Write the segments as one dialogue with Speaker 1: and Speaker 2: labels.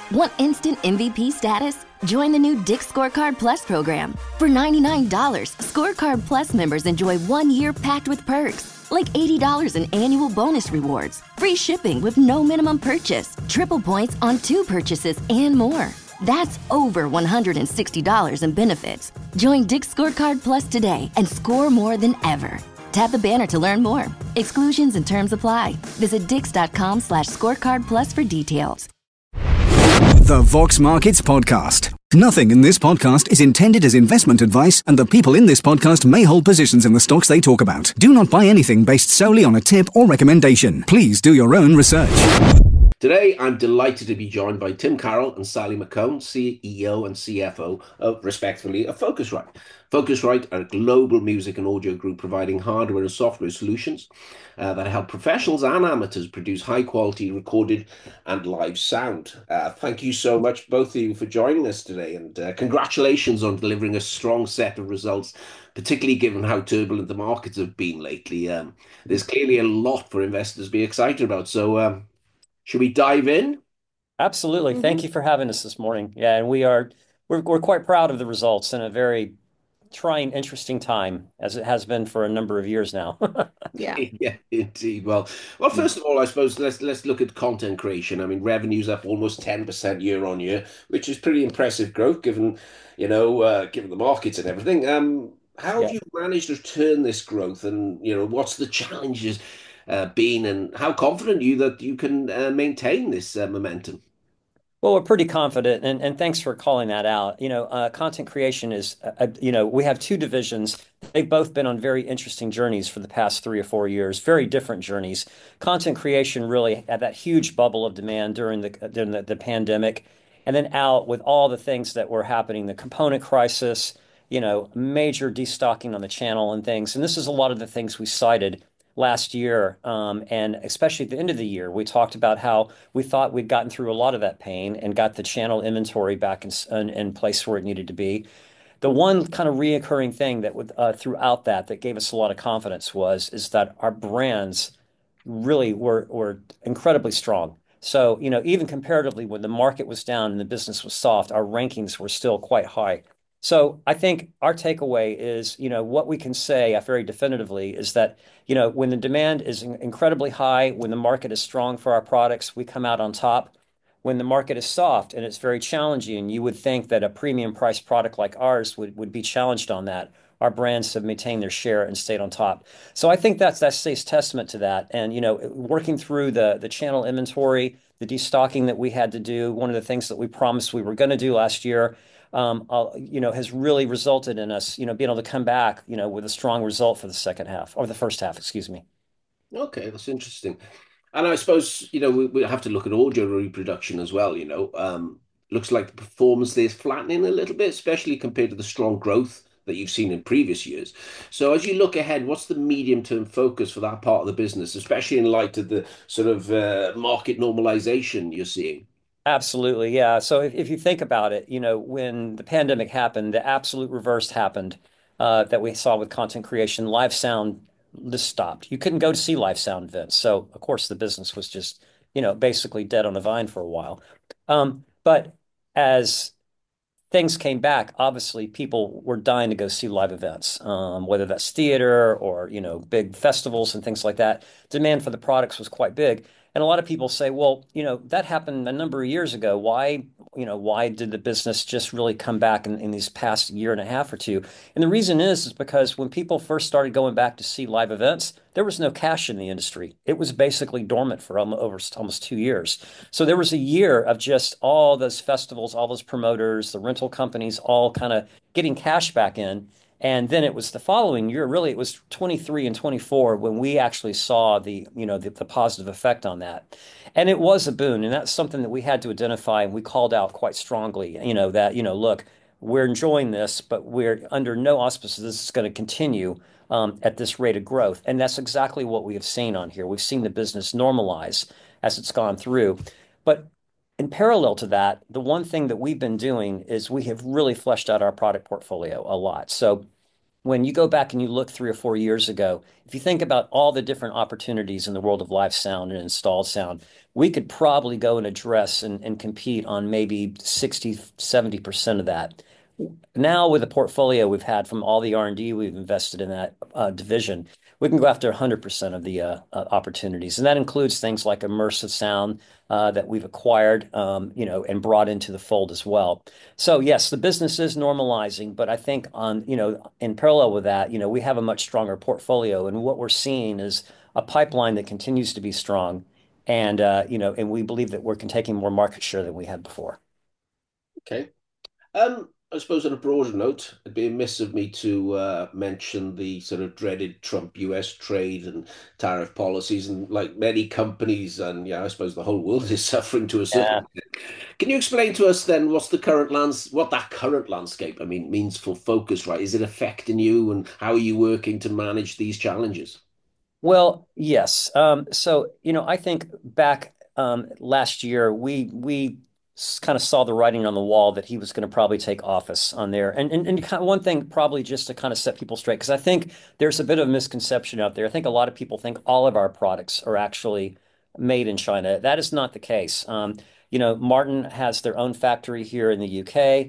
Speaker 1: Want instant MVP status? Join the new Dick's Scorecard Plus program. For $99, Scorecard Plus members enjoy 1 year packed with perks, like $80 in annual bonus rewards, free shipping with no minimum purchase, triple points on 2 purchases, and more. That's over $160 in benefits. Join Dick's Scorecard Plus today and score more than ever. Tap the banner to learn more. Exclusions and terms apply. Visit dix.com/scorecard plus for details.
Speaker 2: The Vox Markets Podcast. Nothing in this podcast is intended as investment advice, and the people in this podcast may hold positions in the stocks they talk about. Do not buy anything based solely on a tip or recommendation. Please do your own research.
Speaker 3: Today, I'm delighted to be joined by Tim Carroll and Sally McCone, CEO and CFO of, respectively, of Focusrite. Focusrite are a global music and audio group providing hardware and software solutions that help professionals and amateurs produce high-quality recorded and live sound. Thank you so much, both of you, for joining us today, and congratulations on delivering a strong set of results, particularly given how turbulent the markets have been lately. There's clearly a lot for investors to be excited about, so should we dive in?
Speaker 4: Absolutely. Thank you for having us this morning. Yeah, and we're quite proud of the results in a very trying, interesting time, as it has been for a number of years now.
Speaker 1: Yeah.
Speaker 3: Yeah, indeed. Well, first of all, I suppose let's look at content creation. I mean, revenue's up almost 10% year on year, which is pretty impressive growth given, given the markets and everything. How
Speaker 4: Yeah.
Speaker 3: have you managed to turn this growth, and what's the challenges been, and how confident are you that you can maintain this momentum?
Speaker 4: Well, we're pretty confident, and thanks for calling that out. Content creation is, we have two divisions. They've both been on very interesting journeys for the past 3 or 4 years, very different journeys. Content creation really had that huge bubble of demand during the pandemic, and then out with all the things that were happening, the component crisis, major destocking on the channel and things. And this is a lot of the things we cited last year, and especially at the end of the year, we talked about how we thought we'd gotten through a lot of that pain and got the channel inventory back in place where it needed to be. The one kind of reoccurring thing that throughout that gave us a lot of confidence is that our brands really were incredibly strong. So, even comparatively, when the market was down and the business was soft, our rankings were still quite high. So I think our takeaway is, what we can say very definitively is that, when the demand is incredibly high, when the market is strong for our products, we come out on top. When the market is soft and it's very challenging, you would think that a premium priced product like ours would be challenged on that. Our brands have maintained their share and stayed on top. So I think that stays testament to that. And, working through the channel inventory, the destocking that we had to do, one of the things that we promised we were going to do last year, has really resulted in us, being able to come back, with a strong result for the second half or the first half, excuse me.
Speaker 3: Okay, that's interesting. And I suppose, we have to look at audio reproduction as well, looks like the performance there is flattening a little bit, especially compared to the strong growth that you've seen in previous years. So as you look ahead, what's the medium-term focus for that part of the business, especially in light of the sort of market normalization you're seeing?
Speaker 4: Absolutely. Yeah. So if you think about it, when the pandemic happened, the absolute reverse happened, that we saw with content creation. Live sound just stopped. You couldn't go to see live sound events. So, of course, the business was just, basically dead on the vine for a while. But as things came back, obviously people were dying to go see live events, whether that's theater or, big festivals and things like that. Demand for the products was quite big. And a lot of people say, well, that happened a number of years ago. Why did the business just really come back in these past year and a half or two? And the reason is because when people first started going back to see live events, there was no cash in the industry. It was basically dormant for almost 2 years. So there was a year of just all those festivals, all those promoters, the rental companies, all kind of getting cash back in. And then it was the following year, really, it was 23 and 24 when we actually saw the positive effect on that. And it was a boon. And that's something that we had to identify and we called out quite strongly, that, look, we're enjoying this, but we're under no auspices this is going to continue at this rate of growth. And that's exactly what we have seen on here. We've seen the business normalize as it's gone through. But in parallel to that, the one thing that we've been doing is we have really fleshed out our product portfolio a lot. So when you go back and you look 3 or 4 years ago, if you think about all the different opportunities in the world of live sound and installed sound, we could probably go and address and compete on maybe 60, 70% of that. Now, with the portfolio we've had from all the R&D we've invested in that division, we can go after 100% of the opportunities. And that includes things like immersive sound that we've acquired, and brought into the fold as well. So yes, the business is normalizing, but I think in parallel with that, we have a much stronger portfolio. And what we're seeing is a pipeline that continues to be strong. And we believe that we're taking more market share than we had before.
Speaker 3: Okay. I suppose on a broader note, it'd be amiss of me to mention the sort of dreaded Trump US trade and tariff policies, and like many companies, and yeah, I suppose the whole world is suffering to a certain
Speaker 4: Yeah.
Speaker 3: extent. Can you explain to us then what's the what that current landscape, I mean, means for Focusrite? Is it affecting you, and how are you working to manage these challenges?
Speaker 4: Well, yes. I think back last year, we kind of saw the writing on the wall that he was going to probably take office on there. And kind of one thing, probably just to kind of set people straight, because I think there's a bit of a misconception out there. I think a lot of people think all of our products are actually made in China. That is not the case. Martin has their own factory here in the UK.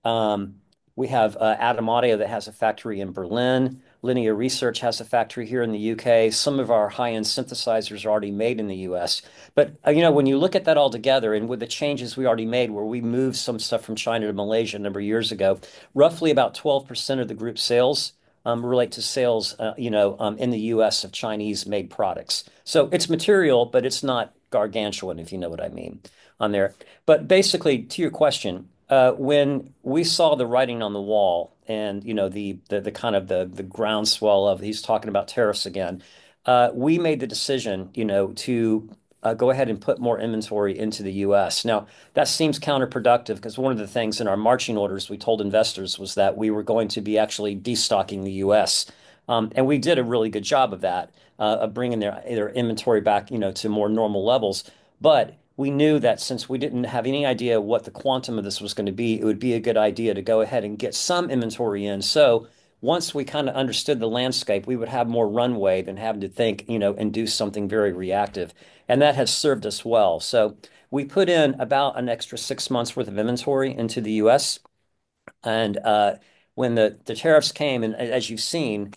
Speaker 4: We have Atom Audio that has a factory in Berlin. Linear Research has a factory here in the UK. Some of our high-end synthesizers are already made in the US. But when you look at that all together, and with the changes we already made, where we moved some stuff from China to Malaysia a number of years ago, roughly about 12% of the group sales relate to sales, in the US of Chinese-made products. So it's material, but it's not gargantuan, if you know what I mean, on there. But basically, to your question, when we saw the writing on the wall and the kind of the groundswell of he's talking about tariffs again, we made the decision, to go ahead and put more inventory into the U.S. Now, that seems counterproductive because one of the things in our marching orders we told investors was that we were going to be actually destocking the U.S. And we did a really good job of that, of bringing their inventory back, to more normal levels. But we knew that since we didn't have any idea what the quantum of this was going to be, it would be a good idea to go ahead and get some inventory in. So once we kind of understood the landscape, we would have more runway than having to think, and do something very reactive. And that has served us well. So we put in about an extra 6 months worth of inventory into the US. And when the tariffs came, and as you've seen,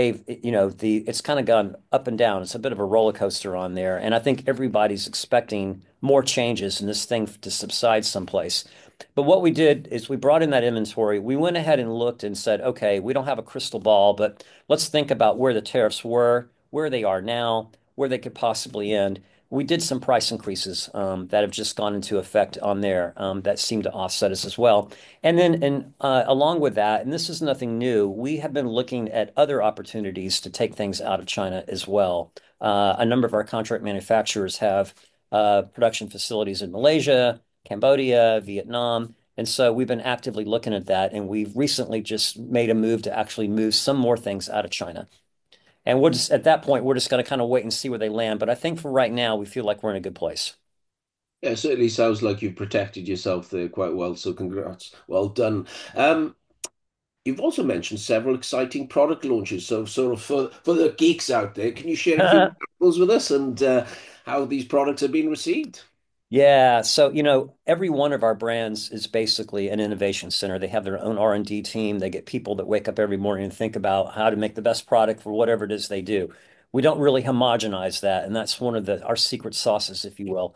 Speaker 4: it's kind of gone up and down. It's a bit of a roller coaster on there, and I think everybody's expecting more changes and this thing to subside someplace. But what we did is we brought in that inventory. We went ahead and looked and said, okay, we don't have a crystal ball, but let's think about where the tariffs were, where they are now, where they could possibly end. We did some price increases that have just gone into effect on there that seem to offset us as well. And then, along with that, and this is nothing new, we have been looking at other opportunities to take things out of China as well. A number of our contract manufacturers have production facilities in Malaysia, Cambodia, Vietnam. And so we've been actively looking at that. And we've recently just made a move to actually move some more things out of China. And at that point, we're just going to kind of wait and see where they land. But I think for right now, we feel like we're in a good place.
Speaker 3: Yeah, it certainly sounds like you've protected yourself there quite well, so congrats. Well done. Um, you've also mentioned several exciting product launches. So, sort of for the geeks out there, can you share a few examples with us and how these products are being received?
Speaker 4: Yeah, so every one of our brands is basically an innovation center. They have their own R&D team. They get people that wake up every morning and think about how to make the best product for whatever it is they do. We don't really homogenize that, and that's one of our secret sauces, if you will.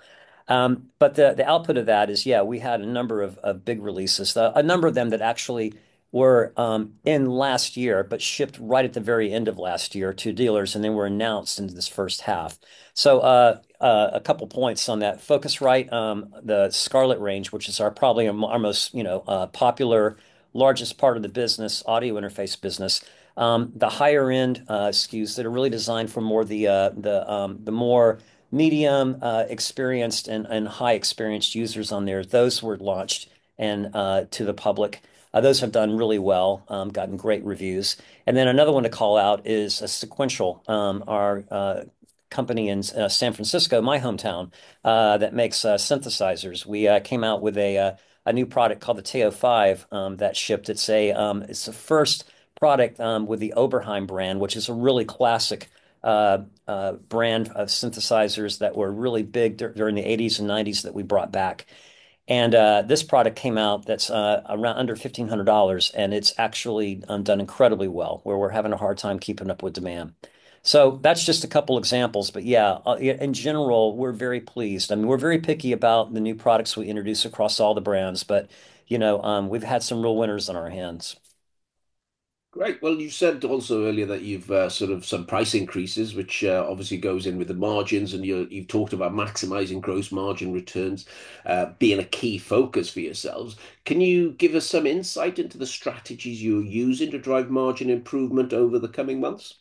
Speaker 4: But the output of that is, yeah, we had a number of big releases, a number of them that actually were in last year, but shipped right at the very end of last year to dealers, and then were announced in this first half. So a couple points on that. Focusrite, the Scarlett range, which is probably our most popular, largest part of the business, audio interface business. The higher end SKUs that are really designed for more the more medium experienced and high experienced users on there. Those were launched and to the public. Those have done really well, gotten great reviews. And then another one to call out is Sequential, our company in San Francisco, my hometown, that makes synthesizers. We came out with a new product called the Teo 5 that shipped. It's the first product with the Oberheim brand, which is a really classic brand of synthesizers that were really big during the 80s and 90s that we brought back. And this product came out that's around under $1,500, and it's actually done incredibly well, where we're having a hard time keeping up with demand. So that's just a couple examples, but yeah, in general, we're very pleased. I mean, we're very picky about the new products we introduce across all the brands, but we've had some real winners on our hands.
Speaker 3: Great. Well, you said also earlier that you've sort of some price increases, which obviously goes in with the margins, and you've talked about maximizing gross margin returns being a key focus for yourselves. Can you give us some insight into the strategies you're using to drive margin improvement over the coming months?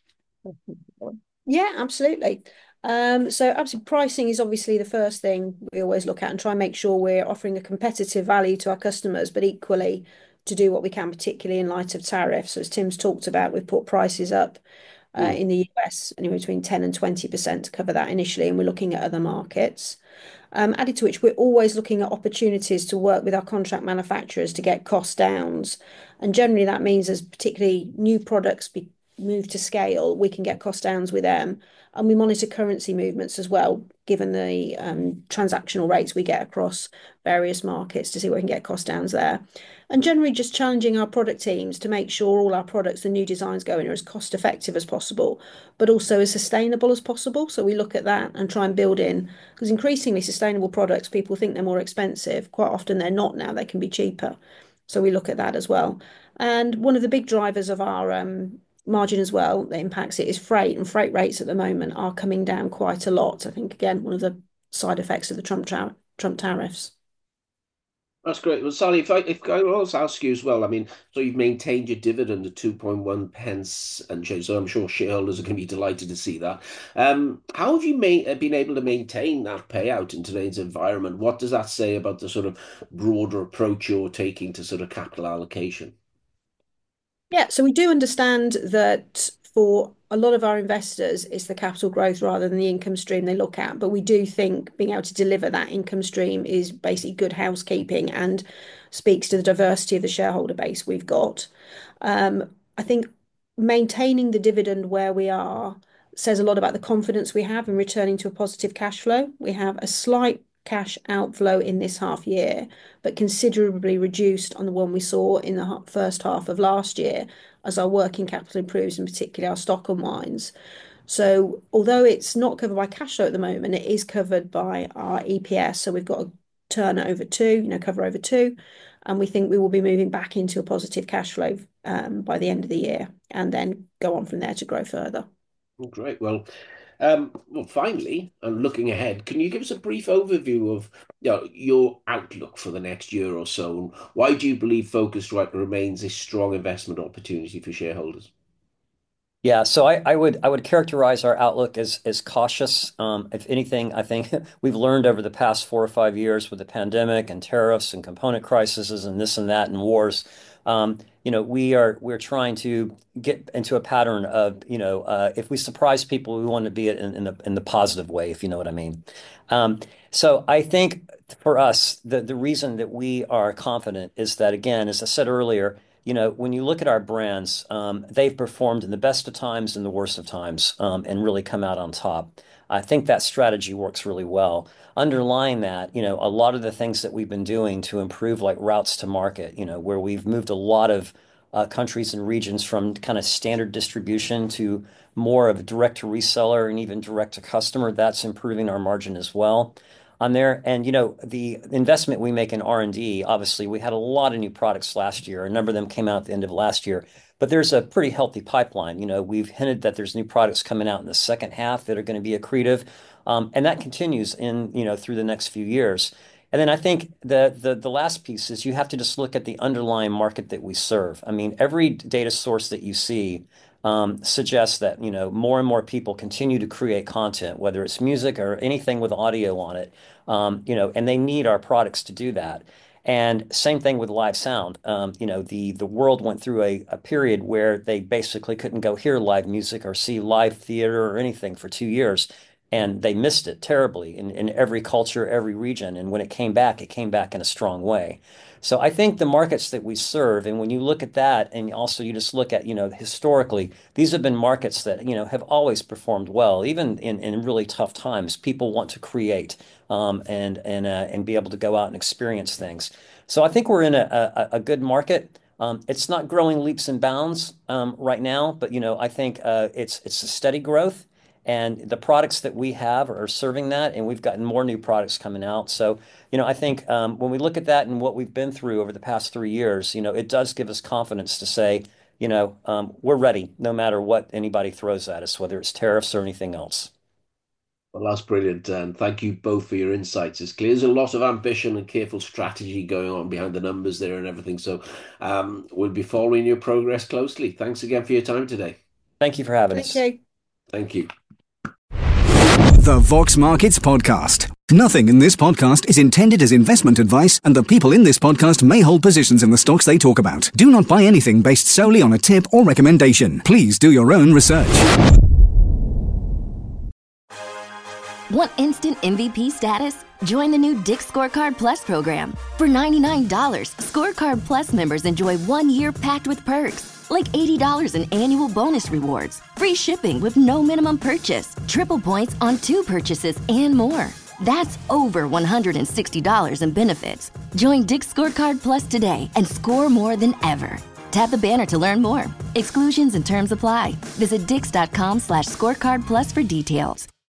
Speaker 5: Yeah, absolutely. So absolutely pricing is obviously the first thing we always look at and try and make sure we're offering a competitive value to our customers, but equally to do what we can, particularly in light of tariffs. So as Tim's talked about, we've put prices up
Speaker 3: Mm.
Speaker 5: in the US anywhere between 10 and 20% to cover that initially, and we're looking at other markets. Added to which, we're always looking at opportunities to work with our contract manufacturers to get cost downs. And generally, that means as particularly new products be moved to scale, we can get cost downs with them. And we monitor currency movements as well, given the transactional rates we get across various markets to see where we can get cost downs there. And generally, just challenging our product teams to make sure all our products, the new designs going, are as cost effective as possible, but also as sustainable as possible. So we look at that and try and build in, because increasingly sustainable products, people think they're more expensive. Quite often they're not now, they can be cheaper. So we look at that as well. And one of the big drivers of our margin as well that impacts it is freight, and freight rates at the moment are coming down quite a lot. I think, again, one of the side effects of the Trump tariffs.
Speaker 3: That's great. Well, Sally, if I also ask you as well, I mean, so you've maintained your dividend at 2.1 pence and so I'm sure shareholders are going to be delighted to see that. How have you been able to maintain that payout in today's environment? What does that say about the sort of broader approach you're taking to sort of capital allocation?
Speaker 5: Yeah, so we do understand that for a lot of our investors, it's the capital growth rather than the income stream they look at. But we do think being able to deliver that income stream is basically good housekeeping and speaks to the diversity of the shareholder base we've got. I think maintaining the dividend where we are says a lot about the confidence we have in returning to a positive cash flow. We have a slight cash outflow in this half year, but considerably reduced on the one we saw in the first half of last year as our working capital improves, and particularly our stock unwinds. So although it's not covered by cash flow at the moment, it is covered by our EPS. So we've got a turn over two, cover over two, and we think we will be moving back into a positive cash flow by the end of the year, and then go on from there to grow further.
Speaker 3: Great. Well, finally, and looking ahead, can you give us a brief overview of your outlook for the next year or so? And why do you believe Focusrite remains a strong investment opportunity for shareholders?
Speaker 4: Yeah, so I would characterize our outlook as cautious. If anything, I think we've learned over the past 4 or 5 years with the pandemic and tariffs and component crises and this and that and wars. We're trying to get into a pattern of if we surprise people, we want to be it in the positive way, if you know what I mean. So I think for us, the reason that we are confident is that, again, as I said earlier, when you look at our brands, they've performed in the best of times and the worst of times, and really come out on top. I think that strategy works really well. Underlying that, a lot of the things that we've been doing to improve, like routes to market, where we've moved a lot of countries and regions from kind of standard distribution to more of a direct to reseller and even direct to customer, that's improving our margin as well on there. And the investment we make in R&D, obviously we had a lot of new products last year. A number of them came out at the end of last year, but there's a pretty healthy pipeline. We've hinted that there's new products coming out in the second half that are going to be accretive, and that continues in through the next few years. And then I think the last piece is you have to just look at the underlying market that we serve. I mean, every data source that you see suggests that more and more people continue to create content, whether it's music or anything with audio on it, and they need our products to do that. And same thing with live sound. The world went through a period where they basically couldn't go hear live music or see live theater or anything for 2 years. and they missed it terribly in every culture, every region. And when it came back in a strong way. So I think the markets that we serve, and when you look at that, and also you just look at, historically, these have been markets that, have always performed well, even in really tough times. People want to create and be able to go out and experience things. So I think we're in a good market. It's not growing leaps and bounds right now, but I think it's a steady growth, and the products that we have are serving that, and we've gotten more new products coming out. So I think when we look at that and what we've been through over the past 3 years, it does give us confidence to say, we're ready no matter what anybody throws at us, whether it's tariffs or anything else.
Speaker 3: Well, that's brilliant. And thank you both for your insights. It's clear there's a lot of ambition and careful strategy going on behind the numbers there and everything. So we'll be following your progress closely. Thanks again for your time today.
Speaker 4: Thank you for having us.
Speaker 5: Thank you.
Speaker 3: Thank you.
Speaker 2: The Vox Markets Podcast. Nothing in this podcast is intended as investment advice, and the people in this podcast may hold positions in the stocks they talk about. Do not buy anything based solely on a tip or recommendation. Please do your own research.
Speaker 1: Want instant MVP status? Join the new Dick's Scorecard Plus program. For $99, Scorecard Plus members enjoy 1 year packed with perks, like $80 in annual bonus rewards, free shipping with no minimum purchase, triple points on 2 purchases, and more. That's over $160 in benefits. Join Dick's Scorecard Plus today and score more than ever. Tap the banner to learn more. Exclusions and terms apply. Visit dix.com/scorecard plus for details.